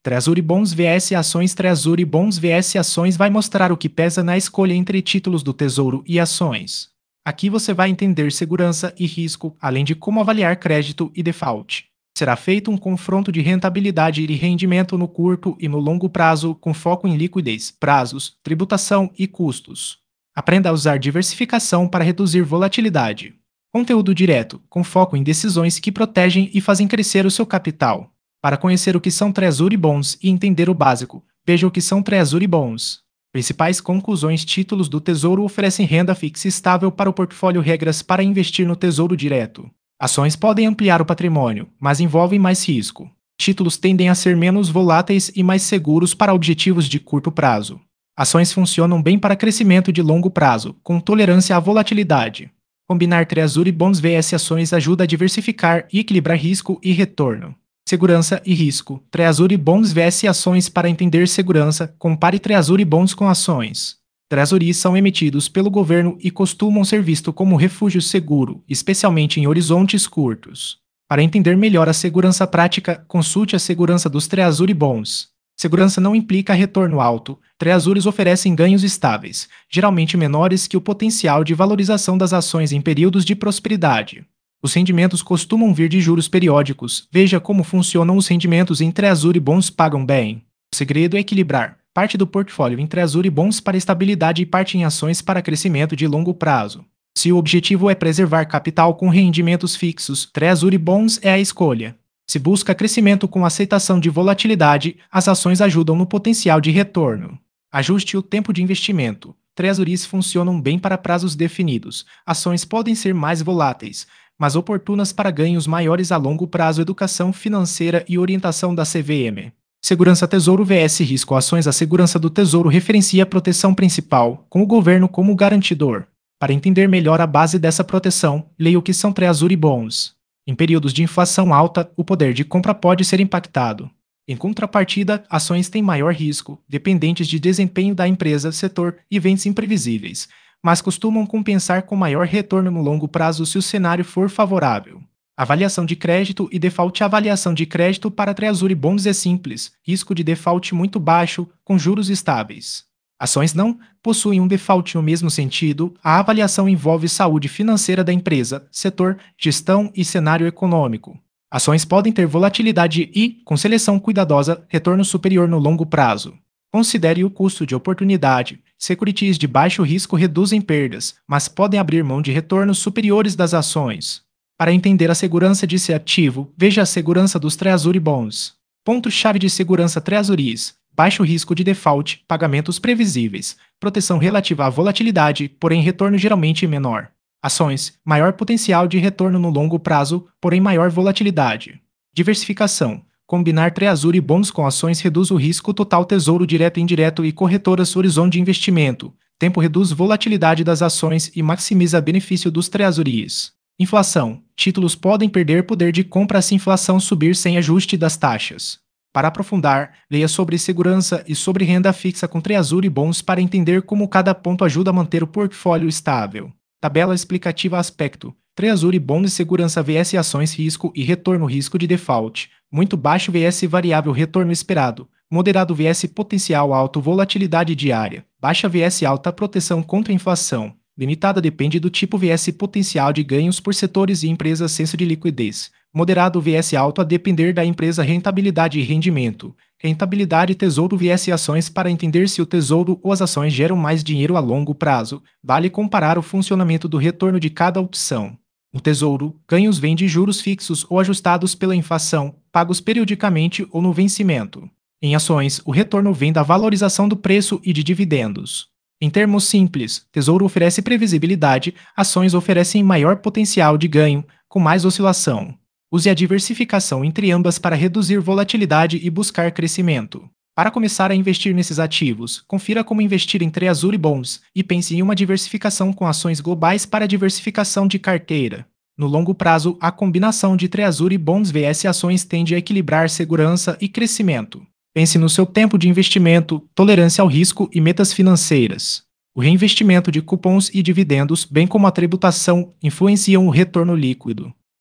Treasury Bonds vs Ações. Treasury Bonds vs Ações vai mostrar o que pesa na escolha entre títulos do Tesouro e ações. Aqui você vai entender segurança e risco, além de como avaliar crédito e default. Será feito um confronto de rentabilidade e rendimento no curto e no longo prazo, com foco em liquidez, prazos, tributação e custos. Aprenda a usar diversificação para reduzir volatilidade. Conteúdo direto, com foco em decisões que protegem e fazem crescer o seu capital. Para conhecer o que são Treasury Bonds e entender o básico, veja o que são Treasury Bonds. Principais conclusões: títulos do Tesouro oferecem renda fixa estável para o portfólio. Regras para investir no Tesouro Direto. Ações podem ampliar o patrimônio, mas envolvem mais risco. Títulos tendem a ser menos voláteis e mais seguros para objetivos de curto prazo. Ações funcionam bem para crescimento de longo prazo, com tolerância à volatilidade. Combinar Treasury Bonds vs Ações ajuda a diversificar e equilibrar risco e retorno. Segurança e risco. Treasury Bonds vs Ações. Para entender segurança, compare Treasury Bonds com ações. Treasuries são emitidos pelo governo e costumam ser vistos como refúgio seguro, especialmente em horizontes curtos. Para entender melhor a segurança prática, consulte a segurança dos Treasury Bonds. Segurança não implica retorno alto. Treasuries oferecem ganhos estáveis, geralmente menores que o potencial de valorização das ações em períodos de prosperidade. Os rendimentos costumam vir de juros periódicos. Veja como funcionam os rendimentos em Treasury Bonds. Pagam bem. O segredo é equilibrar parte do portfólio em Treasury Bonds para estabilidade e parte em ações para crescimento de longo prazo. Se o objetivo é preservar capital com rendimentos fixos, Treasury Bonds é a escolha. Se busca crescimento com aceitação de volatilidade, as ações ajudam no potencial de retorno. Ajuste o tempo de investimento. Treasuries funcionam bem para prazos definidos. Ações podem ser mais voláteis, mas oportunas para ganhos maiores a longo prazo. Educação financeira e orientação da CVM. Segurança. Tesouro vs risco. Ações. A segurança do Tesouro referencia a proteção principal, com o governo como garantidor. Para entender melhor a base dessa proteção, leia o que são Treasury Bonds. Em períodos de inflação alta, o poder de compra pode ser impactado. Em contrapartida, ações têm maior risco, dependentes de desempenho da empresa, setor e eventos imprevisíveis, mas costumam compensar com maior retorno no longo prazo se o cenário for favorável. Avaliação de crédito e default. A avaliação de crédito para Treasury Bonds é simples, risco de default muito baixo, com juros estáveis. Ações não possuem um default no mesmo sentido. A avaliação envolve saúde financeira da empresa, setor, gestão e cenário econômico. Ações podem ter volatilidade e, com seleção cuidadosa, retorno superior no longo prazo. Considere o custo de oportunidade. Securities de baixo risco reduzem perdas, mas podem abrir mão de retornos superiores das ações. Para entender a segurança desse ativo, veja a segurança dos Treasury Bonds. Ponto-chave de segurança: Treasuries. Baixo risco de default, pagamentos previsíveis, proteção relativa à volatilidade, porém retorno geralmente menor. Ações, maior potencial de retorno no longo prazo, porém maior volatilidade. Diversificação. Combinar Treasury Bonds com ações reduz o risco total. Tesouro direto e indireto e corretoras. Horizonte de investimento. Tempo reduz volatilidade das ações e maximiza benefício dos Treasuries. Inflação. Títulos podem perder poder de compra se a inflação subir sem ajuste das taxas. Para aprofundar, leia sobre segurança e sobre renda fixa com Treasury Bonds para entender como cada ponto ajuda a manter o portfólio estável. Tabela explicativa. Aspecto: Treasury Bonds. Segurança vs ações. Risco e retorno. Risco de default muito baixo vs variável. Retorno esperado moderado vs potencial alto. Volatilidade diária baixa vs alta. Proteção contra a inflação limitada depende do tipo vs potencial de ganhos por setores e empresas. Senso de liquidez moderado vs alto a depender da empresa. Rentabilidade e rendimento. Rentabilidade. Tesouro vs ações. Para entender se o tesouro ou as ações geram mais dinheiro a longo prazo, vale comparar o funcionamento do retorno de cada opção. No tesouro, ganhos vêm de juros fixos ou ajustados pela inflação, pagos periodicamente ou no vencimento. Em ações, o retorno vem da valorização do preço e de dividendos. Em termos simples, tesouro oferece previsibilidade, ações oferecem maior potencial de ganho, com mais oscilação. Use a diversificação entre ambas para reduzir volatilidade e buscar crescimento. Para começar a investir nesses ativos, confira como investir em Treasury Bonds e pense em uma diversificação com ações globais para diversificação de carteira. No longo prazo, a combinação de Treasury Bonds vs ações tende a equilibrar segurança e crescimento. Pense no seu tempo de investimento, tolerância ao risco e metas financeiras. O reinvestimento de cupons e dividendos, bem como a tributação, influenciam o retorno líquido.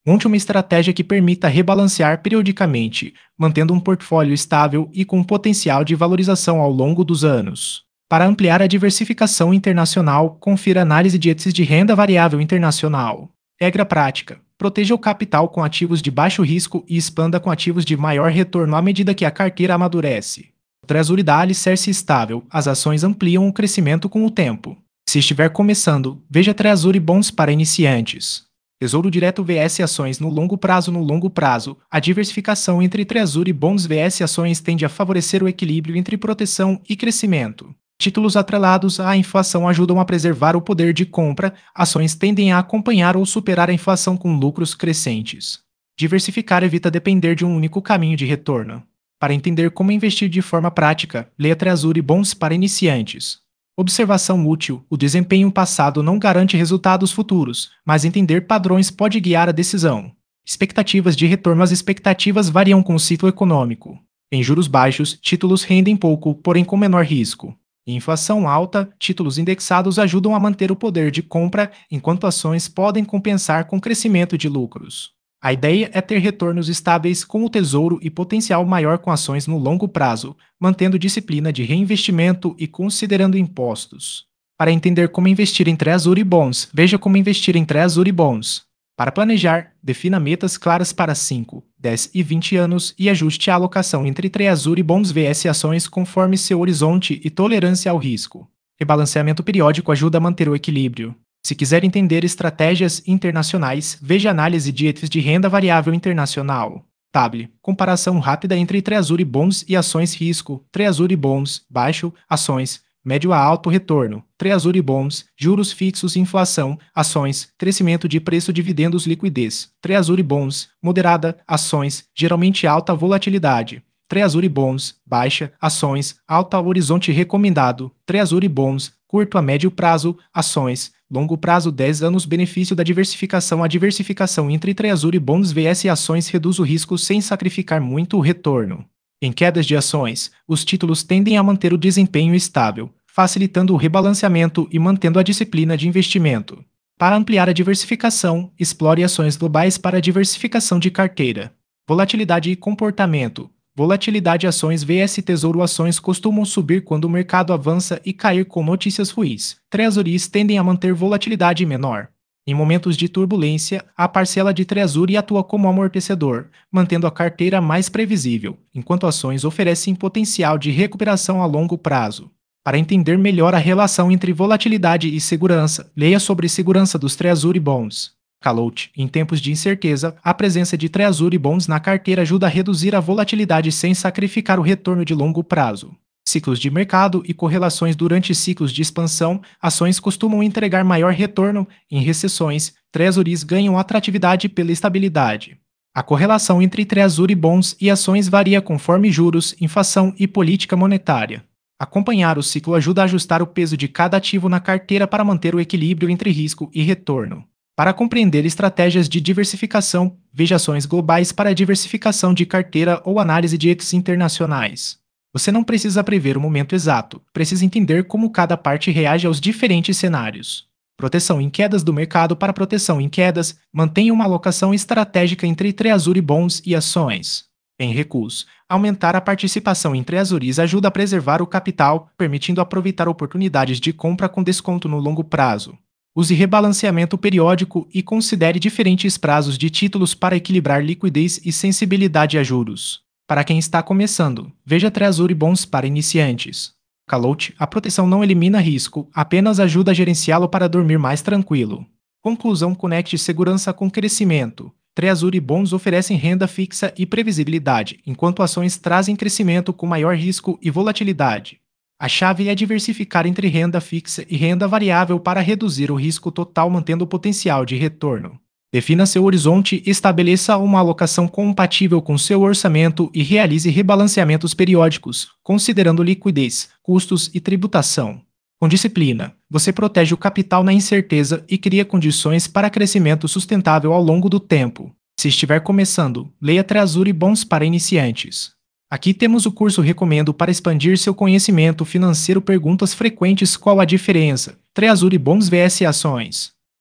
Monte uma estratégia que permita rebalancear periodicamente, mantendo um portfólio estável e com potencial de valorização ao longo dos anos. Para ampliar a diversificação internacional, confira análise de índices de renda variável internacional. Regra prática: proteja o capital com ativos de baixo risco e expanda com ativos de maior retorno à medida que a carteira amadurece. O Treasury dá alicerce estável, as ações ampliam o crescimento com o tempo. Se estiver começando, veja Treasury Bonds para iniciantes. Tesouro Direto vs Ações no longo prazo. No longo prazo, a diversificação entre Treasury Bonds vs Ações tende a favorecer o equilíbrio entre proteção e crescimento. Títulos atrelados à inflação ajudam a preservar o poder de compra, ações tendem a acompanhar ou superar a inflação com lucros crescentes. Diversificar evita depender de um único caminho de retorno. Para entender como investir de forma prática, leia Treasury Bonds para iniciantes. Observação útil: o desempenho passado não garante resultados futuros, mas entender padrões pode guiar a decisão. Expectativas de retorno: as expectativas variam com o ciclo econômico. Em juros baixos, títulos rendem pouco, porém com menor risco. Em inflação alta, títulos indexados ajudam a manter o poder de compra, enquanto ações podem compensar com crescimento de lucros. A ideia é ter retornos estáveis com o tesouro e potencial maior com ações no longo prazo, mantendo disciplina de reinvestimento e considerando impostos. Para entender como investir em Treasury Bonds, veja como investir em Treasury Bonds. Para planejar, defina metas claras para 5, 10 e 20 anos e ajuste a alocação entre Treasury Bonds vs ações conforme seu horizonte e tolerância ao risco. Rebalanceamento periódico ajuda a manter o equilíbrio. Se quiser entender estratégias internacionais, veja análise de índices de renda variável internacional. Tab. Comparação rápida entre Treasury Bonds e ações risco. Treasury Bonds, baixo, ações, médio a alto retorno. Treasury Bonds, juros fixos e inflação, ações, crescimento de preço, dividendos, liquidez. Treasury Bonds, moderada, ações, geralmente alta volatilidade. Treasury Bonds, baixa, ações, alta horizonte recomendado. Treasury Bonds, curto a médio prazo, ações, longo prazo 10 anos. Benefício da diversificação: a diversificação entre Treasury Bonds vs ações reduz o risco sem sacrificar muito o retorno. Em quedas de ações, os títulos tendem a manter o desempenho estável, facilitando o rebalanceamento e mantendo a disciplina de investimento. Para ampliar a diversificação, explore ações globais para a diversificação de carteira. Volatilidade e comportamento: volatilidade: ações vs tesouro. Ações costumam subir quando o mercado avança e cair com notícias ruins. Treasuries tendem a manter volatilidade menor. Em momentos de turbulência, a parcela de Treasury atua como amortecedor, mantendo a carteira mais previsível, enquanto ações oferecem potencial de recuperação a longo prazo. Para entender melhor a relação entre volatilidade e segurança, leia sobre segurança dos Treasury Bonds. Calote. Em tempos de incerteza, a presença de Treasury Bonds na carteira ajuda a reduzir a volatilidade sem sacrificar o retorno de longo prazo. Ciclos de mercado e correlações: durante ciclos de expansão, ações costumam entregar maior retorno. Em recessões, Treasuries ganham atratividade pela estabilidade. A correlação entre Treasury Bonds e ações varia conforme juros, inflação e política monetária. Acompanhar o ciclo ajuda a ajustar o peso de cada ativo na carteira para manter o equilíbrio entre risco e retorno. Para compreender estratégias de diversificação, veja ações globais para a diversificação de carteira ou análise de índices internacionais. Você não precisa prever o momento exato, precisa entender como cada parte reage aos diferentes cenários. Proteção em quedas do mercado: para proteção em quedas, mantenha uma alocação estratégica entre Treasury Bonds e ações. Em recuos, aumentar a participação em Treasuries ajuda a preservar o capital, permitindo aproveitar oportunidades de compra com desconto no longo prazo. Use rebalanceamento periódico e considere diferentes prazos de títulos para equilibrar liquidez e sensibilidade a juros. Para quem está começando, veja Treasury Bonds para iniciantes. Calote: a proteção não elimina risco, apenas ajuda a gerenciá-lo para dormir mais tranquilo. Conclusão: conecte segurança com crescimento. Treasury Bonds oferecem renda fixa e previsibilidade, enquanto ações trazem crescimento com maior risco e volatilidade. A chave é diversificar entre renda fixa e renda variável para reduzir o risco total, mantendo o potencial de retorno. Defina seu horizonte, estabeleça uma alocação compatível com seu orçamento e realize rebalanceamentos periódicos, considerando liquidez, custos e tributação. Com disciplina, você protege o capital na incerteza e cria condições para crescimento sustentável ao longo do tempo. Se estiver começando, leia Treasury Bonds para iniciantes. Aqui temos o curso Recomendo para expandir seu conhecimento financeiro. Perguntas frequentes: qual a diferença? Treasury Bonds vs ações.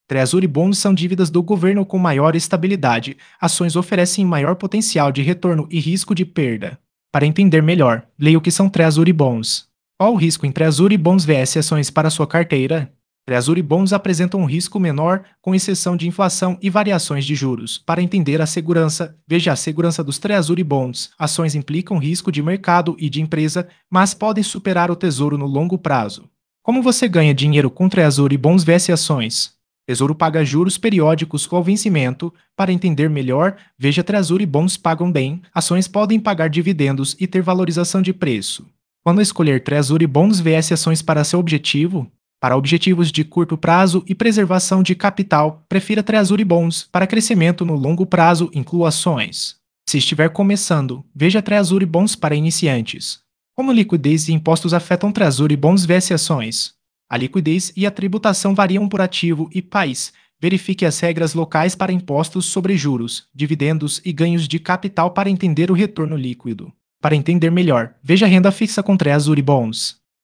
Treasury Bonds são dívidas do governo com maior estabilidade. Ações oferecem maior potencial de retorno e risco de perda. Para entender melhor, leia o que são Treasury Bonds. Qual o risco em Treasury Bonds vs ações para sua carteira? Treasury Bonds apresentam um risco menor, com exceção de inflação e variações de juros. Para entender a segurança, veja a segurança dos Treasury Bonds. Ações implicam risco de mercado e de empresa, mas podem superar o tesouro no longo prazo. Como você ganha dinheiro com Treasury Bonds vs ações? Tesouro paga juros periódicos com vencimento. Para entender melhor, veja Treasury Bonds pagam bem, ações podem pagar dividendos e ter valorização de preço. Quando escolher Treasury Bonds vs ações para seu objetivo? Para objetivos de curto prazo e preservação de capital, prefira Treasury Bonds. Para crescimento no longo prazo, inclua ações. Se estiver começando, veja Treasury Bonds para iniciantes. Como liquidez e impostos afetam Treasury Bonds vs ações? A liquidez e a tributação variam por ativo e país. Verifique as regras locais para impostos sobre juros, dividendos e ganhos de capital para entender o retorno líquido. Para entender melhor, veja a renda fixa com Treasury Bonds.